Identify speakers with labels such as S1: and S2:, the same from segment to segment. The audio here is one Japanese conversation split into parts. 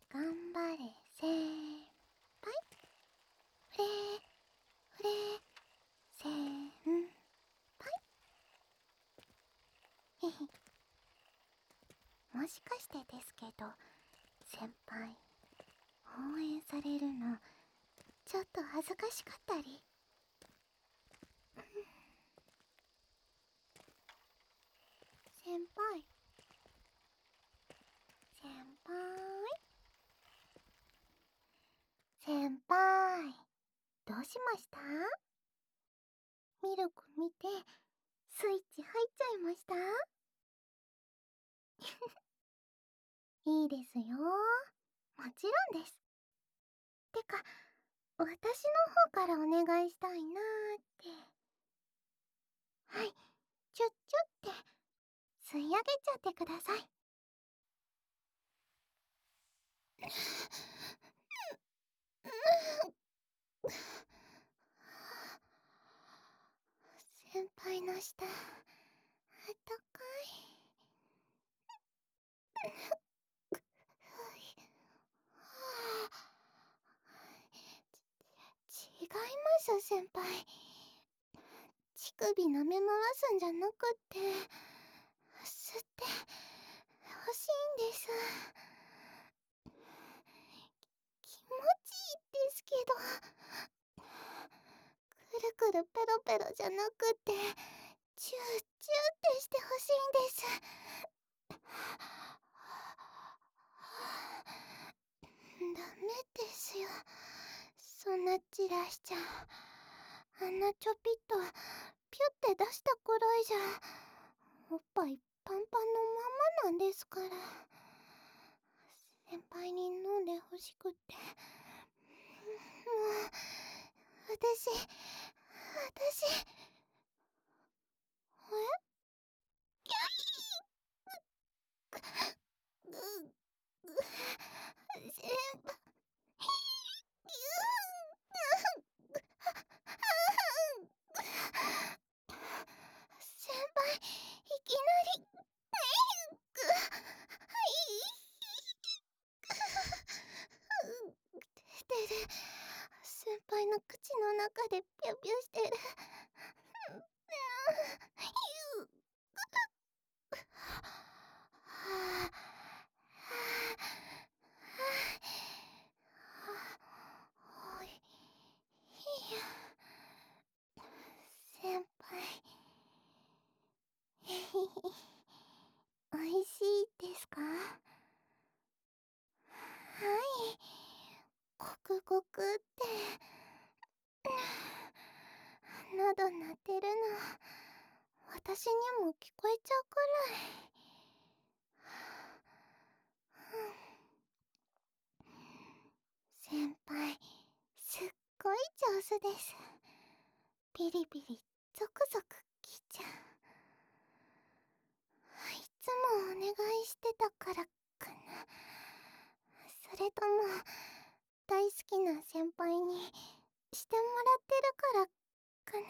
S1: 頑張れ先輩。フレフレ先輩。へへ。もしかしてですけど、先輩応援されるのちょっと恥ずかしかったり。先輩先輩先輩、どうしました？ミルク見てスイッチ入っちゃいました？いいですよ、もちろんです。てか、私の方からお願いしたいなーって。はい、ちょっって吸い上げちゃってください。先輩の舌、あったかい。違います先輩。乳首舐め回すんじゃなくって吸って欲しいんです。気持ちいいですけど、くるくるペロペロじゃなくってチューチューってして欲しいんです。ダメですよ、そんなチラしちゃ。あんなちょぴっとピュって出したくらいじゃおっぱいパンパンのままなんですから。先輩に飲んでほしくって。もう私キャイ先輩、先輩、いきなり出てる。先輩の口の中でピュピュしてる。おいや、先輩、おいしいですか？はい、ごくごくって喉鳴ってるの私にも聞こえちゃうくらい。先輩、すっごい上手です。ピリピリゾクゾクきちゃう。いつもお願いしてたからかな。それとも大好きな先輩にしてもらってるからかな。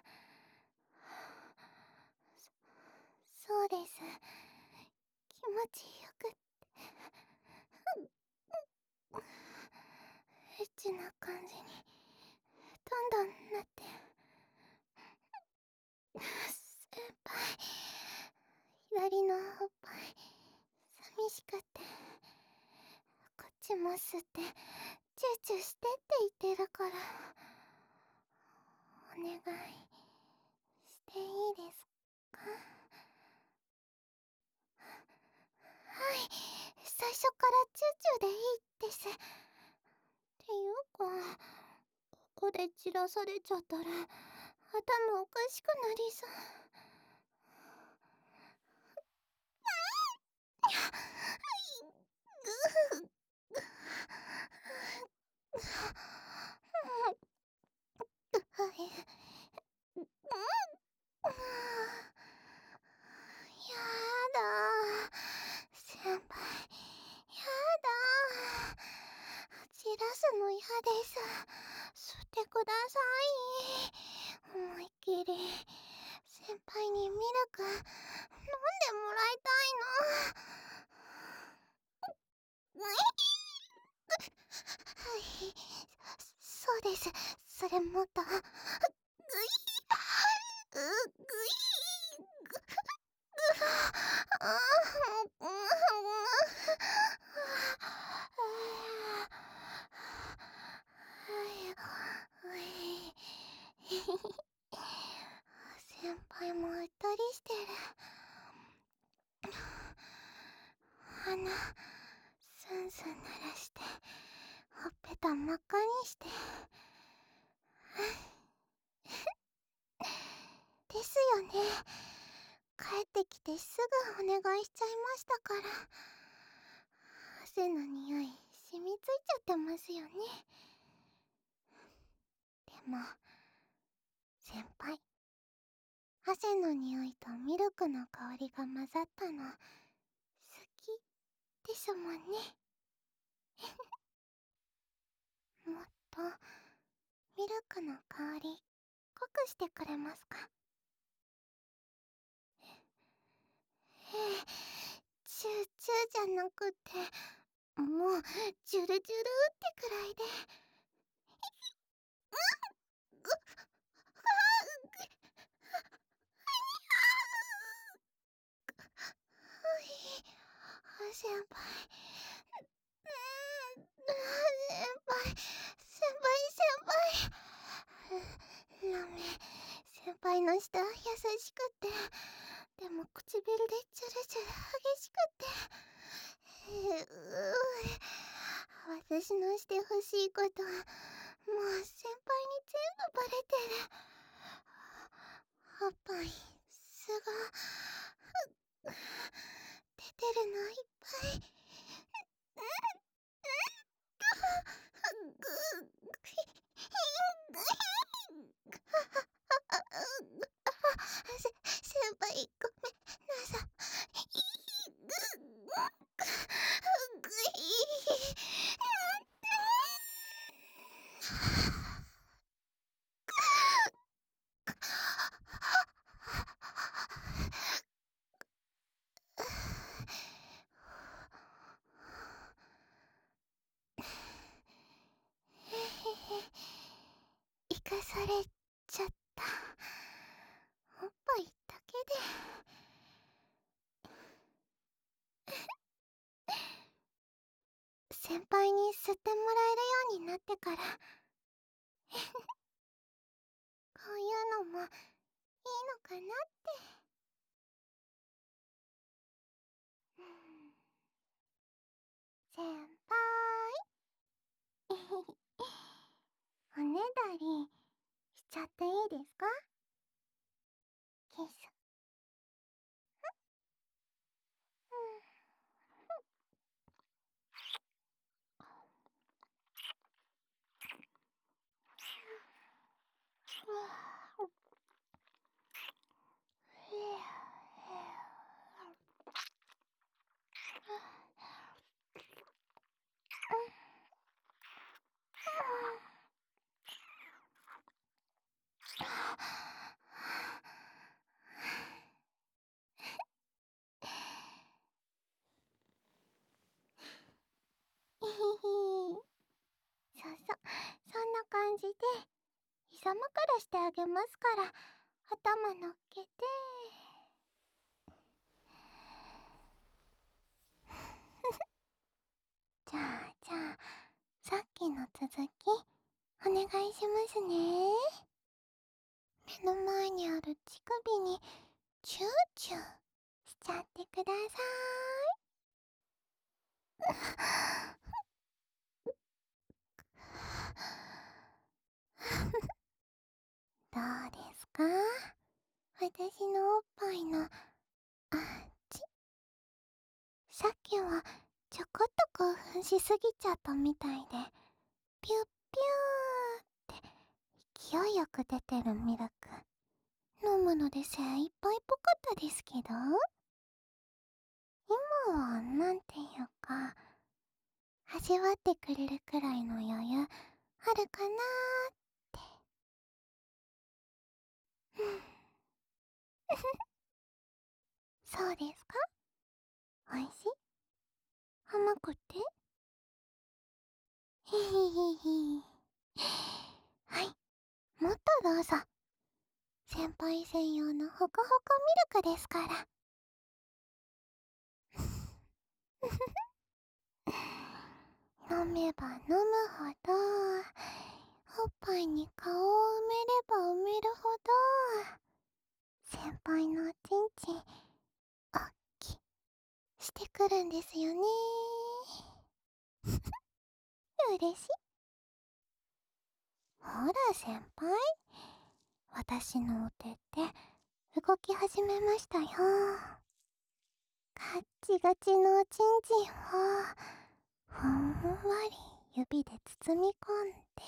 S1: そうです、気持ちよくってエッチな感じにどんどんなって。先輩、左のおっぱい寂しくてこっちも吸ってチューチューしてって言ってるから、お願いしていいですか？はい、最初からチューチューでいいです。っていうか、ここで散らされちゃったら頭おかしくなりそう。やだ先輩、やだ散らすの嫌です。吸ってください、思いっきり。先輩にミルク飲んでもらいたいの。 です。それもっと、ぐい、ぐい、ぐ、あー、先輩もうっとりしてる。鼻スンスン鳴らして、ほっぺた真っ赤にして。ですよね。帰ってきてすぐお願いしちゃいましたから。汗の匂い染みついちゃってますよね。でも先輩、汗の匂いとミルクの香りが混ざったの好きですもんね。もっとミルクの香り濃くしてくれますか？ええ、チューチューじゃなくて、もうジュルジュルってくらいで。ぐ、あー、ぐ、はい、先輩、先輩、ラメ、先輩の舌優しくて、でも唇でチュルチュル激しくて、私のしてほしいこと、もう先輩に全部バレてる。おっぱい、すご、出てるのいっぱい。先輩、ごめんなさい。ぐい。生かされちゃった。おっぱいだけで。先輩に吸ってもらえるようになってから、こういうのもいいのかなって。先輩、おねだりしちゃっていいですか？キス。そうそう、そんな感じで膝枕してあげますから、頭乗っけて。じゃあさっきの続きお願いしますね。目の前にある乳首にチューチューしちゃってください。どうですか？私のおっぱいの味。さっきはちょこっと興奮しすぎちゃったみたいで、ピュッピューって勢いよく出てるミルク飲むので精一杯っぽかったですけど、今はなんていうか、味わってくれるくらいの余裕あるかなーって。そうですか？おいしい？甘くて？へへへへ。 はい、もっとどうぞ。先輩専用のほかほかミルクですから。飲めば飲むほど、おっぱいに顔を埋めれば埋めるほど、先輩のおちんちん、おっきしてくるんですよね。嬉しい。ほら先輩、私のお手って動き始めましたよ。ガッチガチのおちんちんをふんわり指で包み込んで、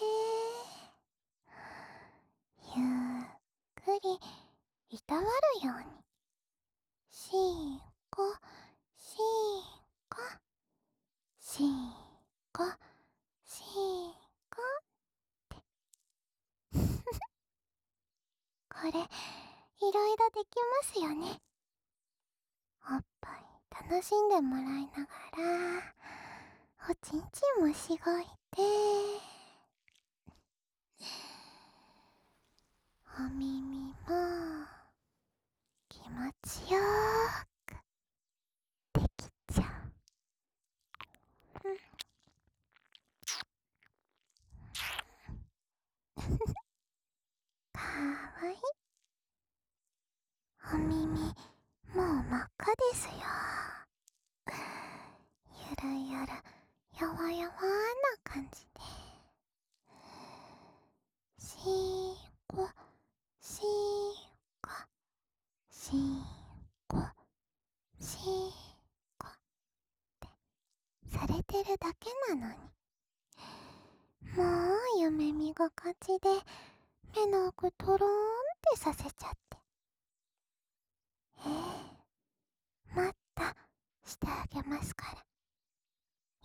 S1: ゆっくりいたわるように、しーこしーこしーこしーここれいろいろできますよね。おっぱい楽しんでもらいながらおちんちんもしごいて、お耳も気持ちよーくできちゃう。かわいい。お耳もう真っ赤ですよ。ゆるゆるやわやわな感じで、しーこしーこしーこしーこってされてるだけなのに、もう夢見心地で目の奥トローンってさせちゃって、またしてあげますから、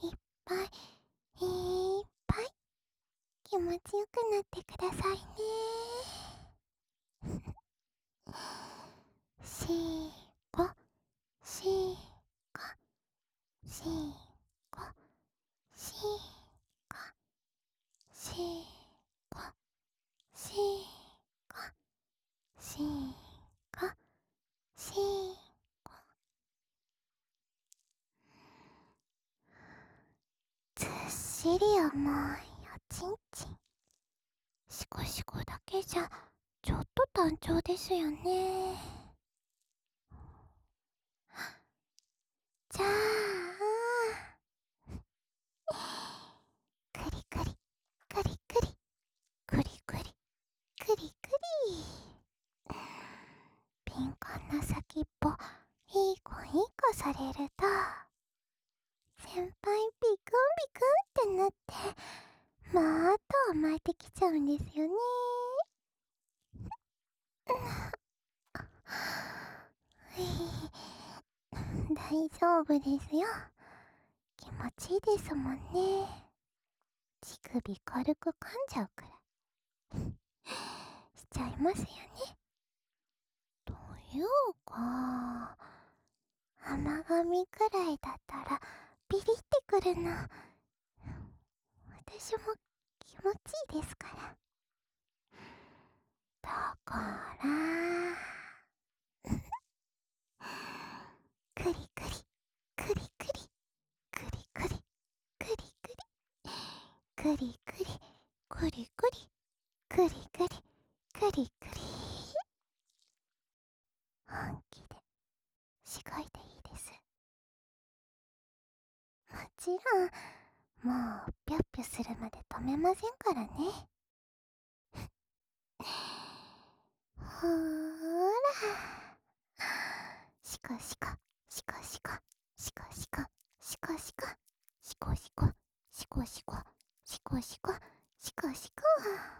S1: いっぱいいっぱい気持ちよくなってくださいね。しーこしーこしーこしーこしーこしーこしーこしーこ、ずっしり重いおちんちん、しこしこだけじゃちょっと単調ですよね。じゃあクリクリクリクリクリクリクリクリ、ピンコンの先っぽいい子いい子されると、先輩ビクンビクンってなってもっと甘えてきちゃうんですよね。大丈夫ですよ。気持ちいいですもんね。乳首軽く噛んじゃうくらいしちゃいますよね。というか、甘噛みくらいだったらビリってくるの私も気持ちいいですから。だからクリクリクリクリクリクリクリクリクリクリクリクリクリクリクリクリ、本気でしごいていいです。もちろんもうぴょっぴょするまで止めませんからね。ほーら、シコシコシコシコシコシコシコシコシコシコシコシコシコシコシコシコ。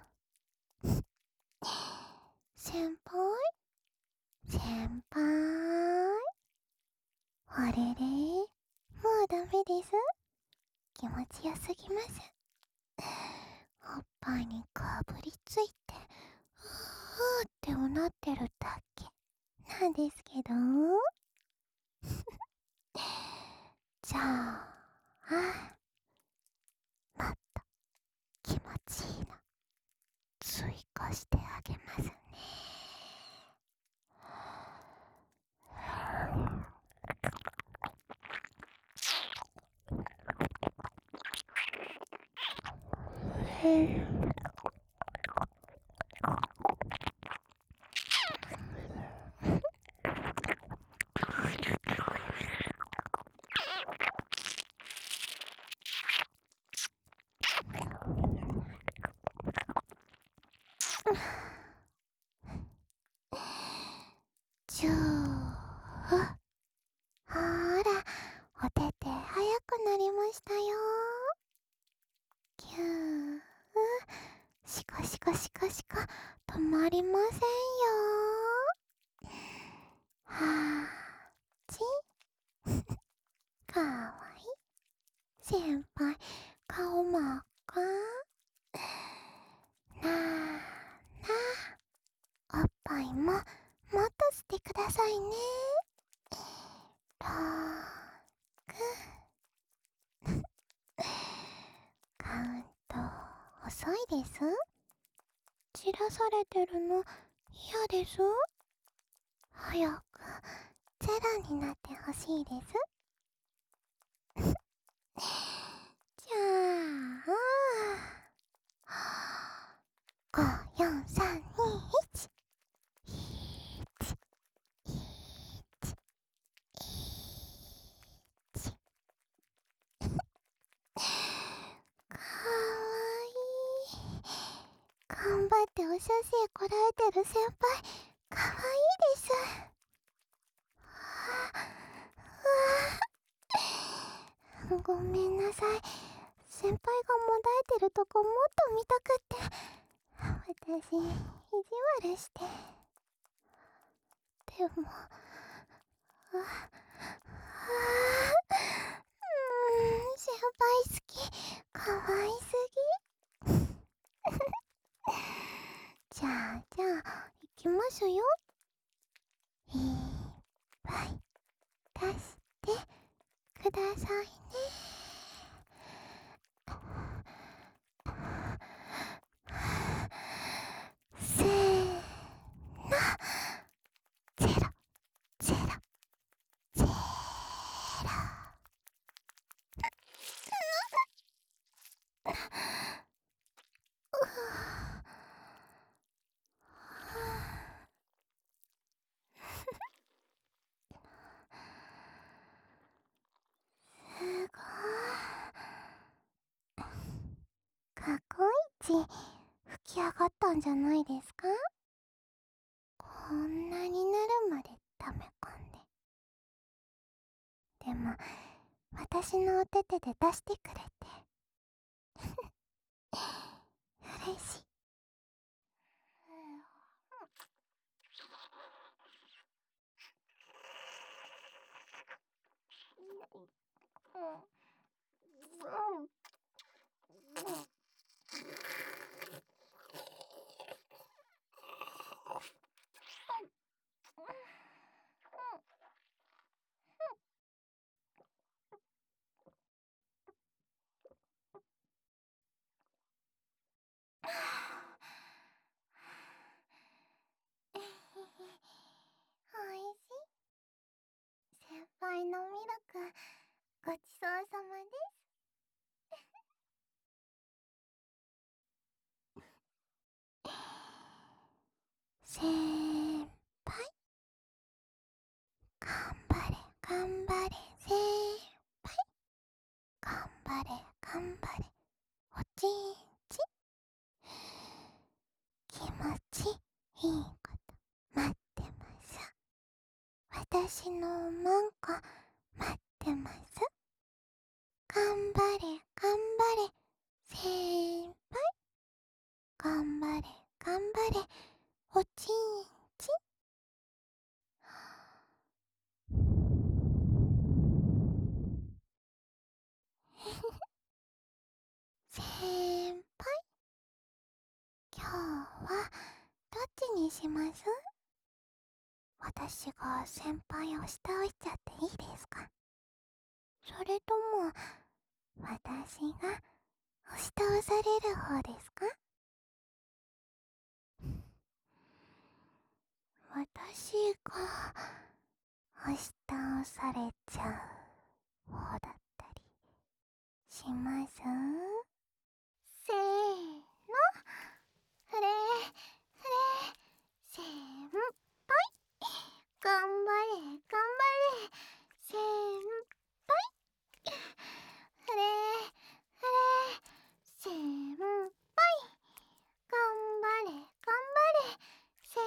S1: 先輩先輩、あれれ、もうダメです。気持ちよすぎます。おっぱいにかぶりついてうーってうなってるだけなんですけどじゃあもっと気持ちいいの押してあげますね。チュー。ほーら、お手手早くなりましたよ。キュー。シカシカシカシカ止まりませんよ。はーち。かわいい。先輩、顔真っ赤。なあなあ、おっぱいももっとしてくださいね。ろーく。カウント遅いです。散らされてるの嫌です。早くゼロになってほしいです。じゃあ、5、4、3、2、1。かわいい。頑張ってお写真こらえてる先輩、かわいいです。ごめんなさい。先輩がもだえてるとこもっと見たくって。私、意地悪して。でも、先輩好き。かわいすぎ。じゃあ、行きますよ。いっぱい出してくださいね。せーの。ゼロ、ゼロ、ゼロ。すごい。過去一吹き上がったんじゃないですか？こんなになるまで溜め込んで。でも、私のお手手で出してくれて。嬉しい。おいしい。先輩のミルク、ごちそうさまです。先輩、頑張れ、頑張れ、先輩。頑張れ、頑張れ、おちんちん。気持ちいいこと待ってます。私のマンコ待ってます。頑張れ、頑張れ、先輩。頑張れ、頑張れ、おちんちん。先輩、今日はどっちにします？私が先輩を下打ちちゃっていいですか？それとも、私が押し倒される方ですか？ 私が押し倒されちゃう方だったりします？せーの、フレフレ先輩、頑張れ頑張れ先輩、フレフレ先輩、頑張れ頑張れ先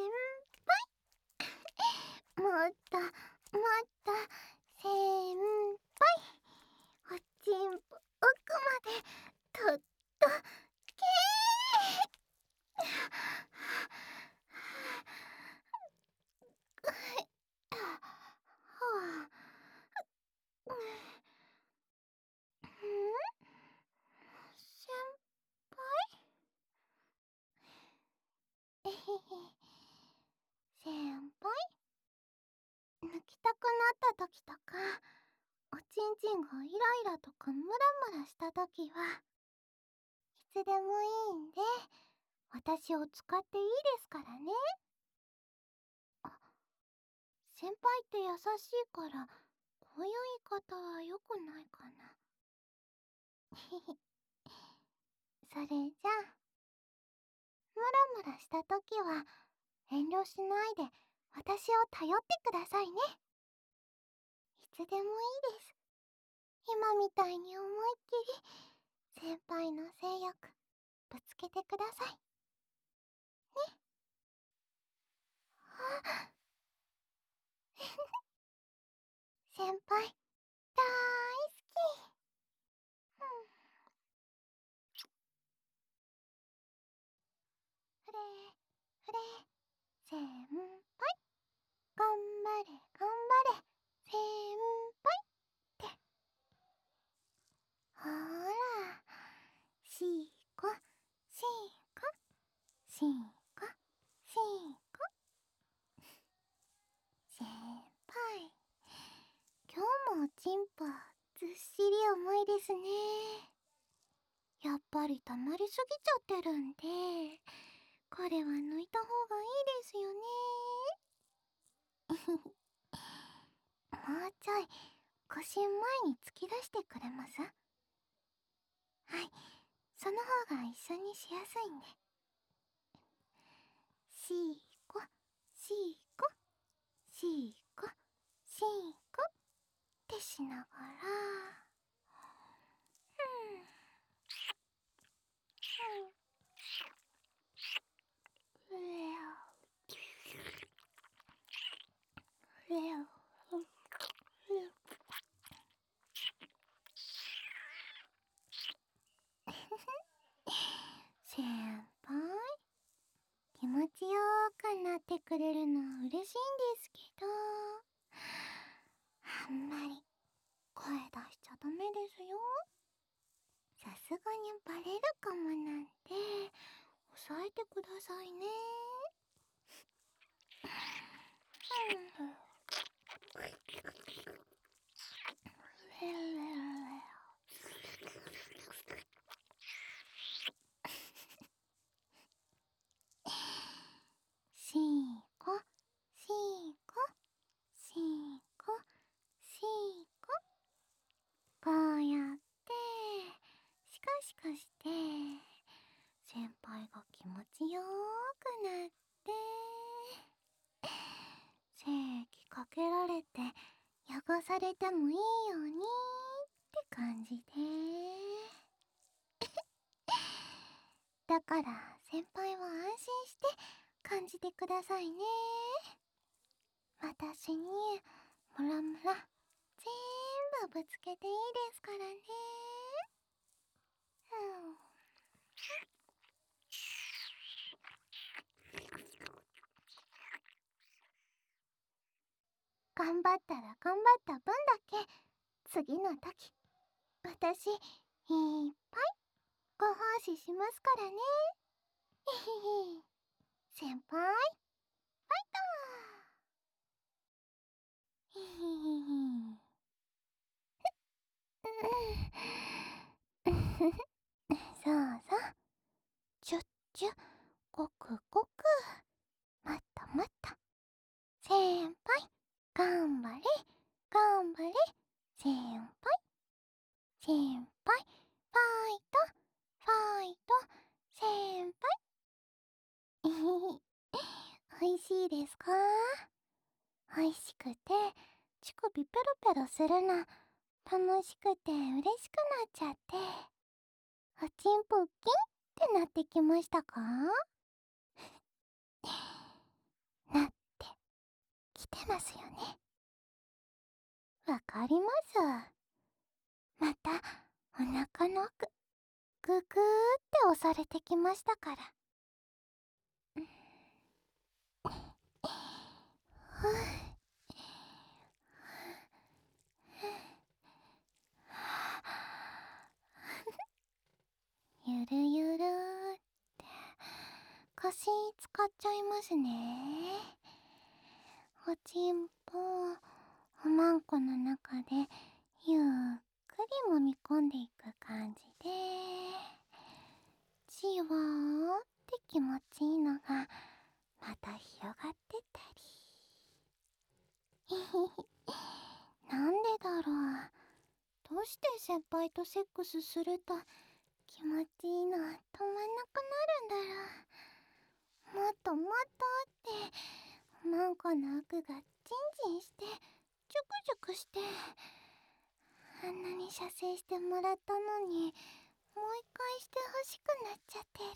S1: 輩、もっともっと先輩、おちんぽ奥までとっとけー。先輩、えへへ、先輩、抜きたくなった時とか、おちんちんがイライラとかムラムラした時はいつでもいいんで、私を使っていいですからね。あ、先輩って優しいから、こういう言い方は良くないかな。へへ。それじゃあ、ムラムラした時は遠慮しないで私を頼ってくださいね。いつでもいいです。今みたいに思いっきり先輩の性欲ぶつけてくださいね。あ、先輩大好き。うん、フレフレ先輩、頑張れ頑張れ先輩って。ほら、しーこしーこしーこしーこ。先輩、今日もおちんぽずっしり重いですね。やっぱり溜まりすぎちゃってるんで、これは抜いた方がいいですよね。もうちょい腰前に突き出してくれます？はい、その方が一緒にしやすいんで。しーこしーこしーこしーこってしながら、うん、先輩、気持ちよくなってくれるのは嬉しいんですけど、あんまり声出しちゃダメですよ。さすがにバレるかもなんで、抑えてくださいね。うん。しーこしーこしーこしーこ、こうやってシカシカして先輩が気持ちよくなって、精液かけられて汚されてもいいようにって感じで、だから先輩は安心して感じてくださいね。私にムラムラ全部ぶつけていいですからね。うん、頑張ったら頑張った分だけ次の時私いっぱいご奉仕しますからね。へへへ。先輩ファイト。へへへへ。うん。そうそう、チュッチュ、ごくごく、もっともっと足首ペロペロするの楽しくて嬉しくなっちゃって、おちんぽキンってなってきましたか？なってきてますよね。わかります。またお腹の奥ググーって押されてきましたから。ふうゆるゆるって腰使っちゃいますね。おちんぽおまんこの中でゆっくり揉み込んでいく感じで、じわーって気持ちいいのがまた広がってったり。なんでだろう。どうして先輩とセックスすると気持ちいいの止まんなくなるんだろう。もっともっとっておまんこの奥がチンチンしてジュクジュクして、あんなに射精してもらったのにもう一回してほしくなっちゃってる。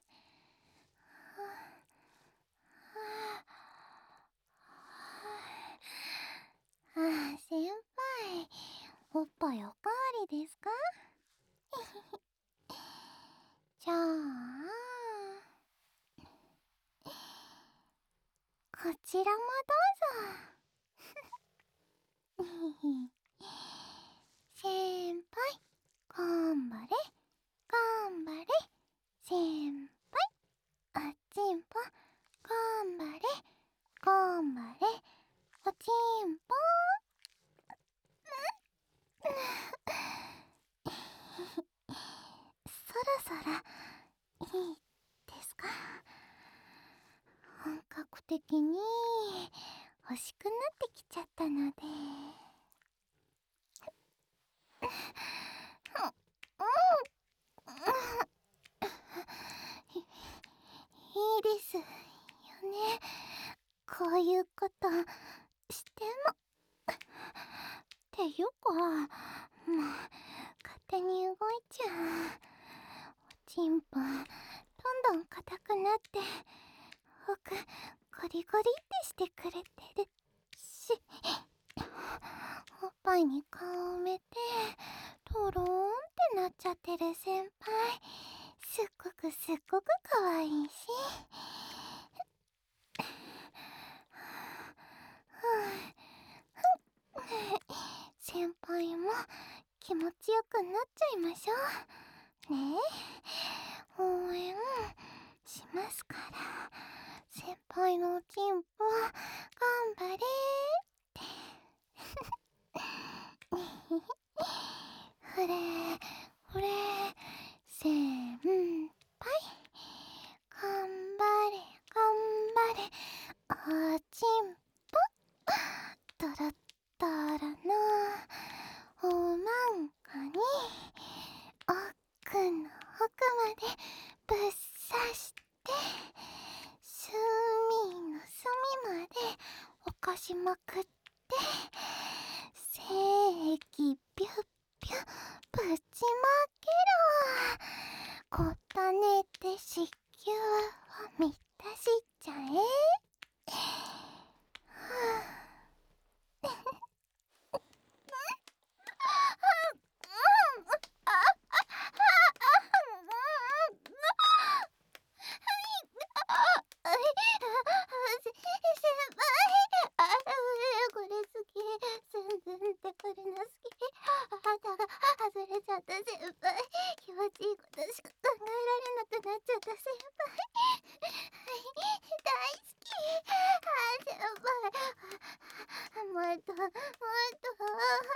S1: 先輩、おっぱいおかわりですか？じゃあこちらもどうぞ。先輩頑張れ頑張れ、先輩おちんぽ頑張れ頑張れ、おちんぽそろそろいいですか？本格的に欲しくなってきちゃったので。いいですよね、こういうことしても。っていうかもう勝手に動いちゃう。おちんぽどんどん硬くなって奥ゴリゴリってしてくれてるし、おっぱいに顔を埋めてトローンってなっちゃってる先輩、すっごくすっごくかわいいし。先輩も気持ちよくなっちゃいましょうね。え応援しますから、先輩のおちんぽ頑張れーってふれふれ先輩頑張れ頑張れ、おちんぽトロットロのおまんこに奥の奥までぶっ刺して、隅の隅まで起こしまくって、精液ビュッビュッぶちまけろ。こたねて子宮を満たしちゃえ。これ好き、すんぐんってくるの好き。肌が外れちゃった先輩、気持ちいいことしか考えられなくなっちゃった先輩、大好き。先輩もっともっと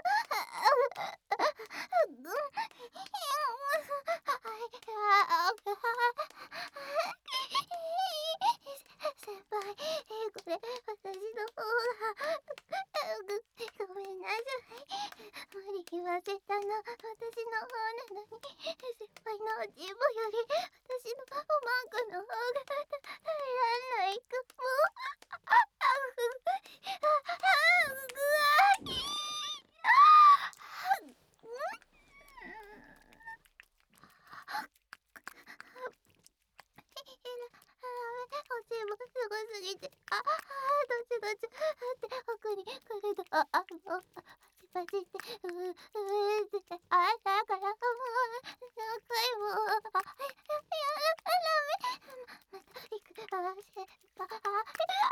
S1: 先輩、これ私の方がごめんなさい、無理言わせたの私の方なのに、先輩のおじいもより私のおまんこの方が耐えらんないかも。おじいもすごすぎて、どっちって奥に来ると、パチパチって、って、だからもう、何回も、やだ、また行く、先輩、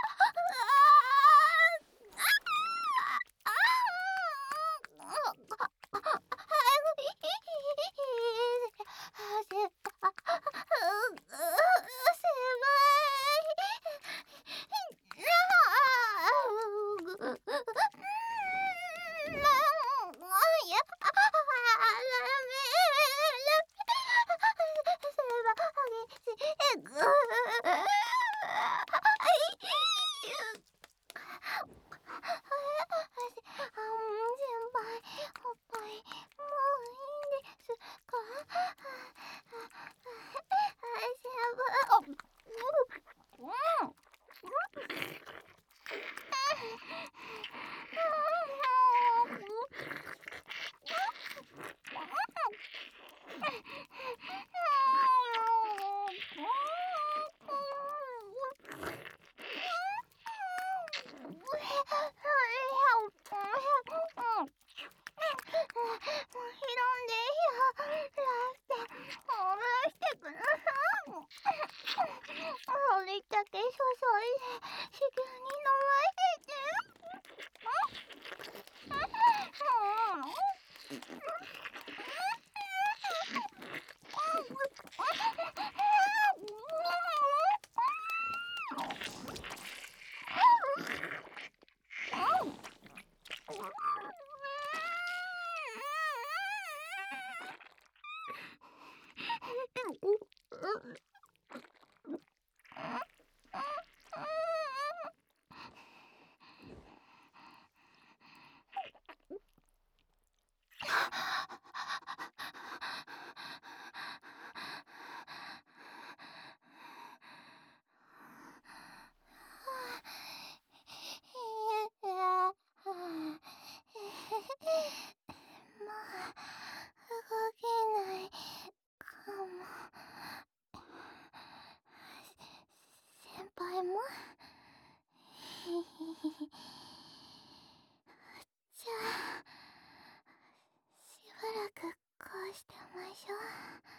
S1: じゃあしばらくこうしてましょう。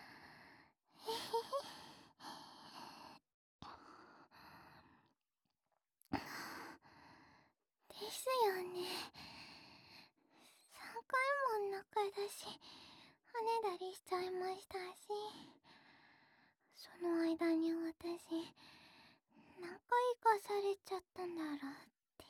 S1: ですよね。3回も中だし跳ねたりしちゃいましたし、その間に私何回かされちゃったんだろうっていう。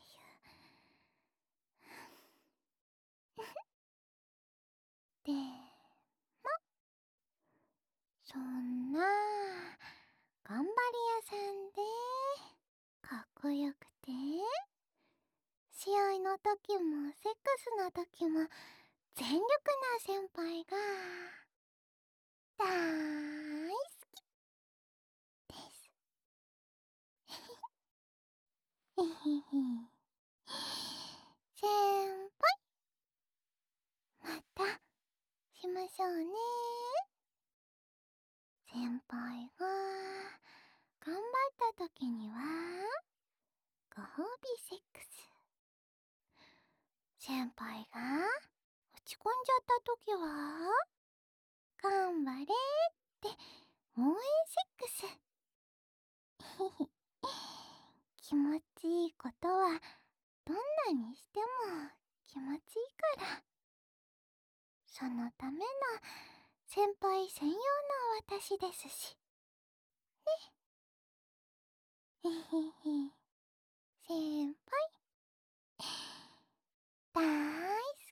S1: でもそんな頑張り屋さんでかっこよくて、試合の時もセックスの時も全力な先輩が大好きです。へへへ。先輩、またしましょうね。先輩が頑張った時にはご褒美セックス、先輩が落ち込んじゃった時は頑張れって応援セックス。気持ちいいことはどんなにしても気持ちいいから、そのための先輩専用の私ですしね。へへへ。先輩大好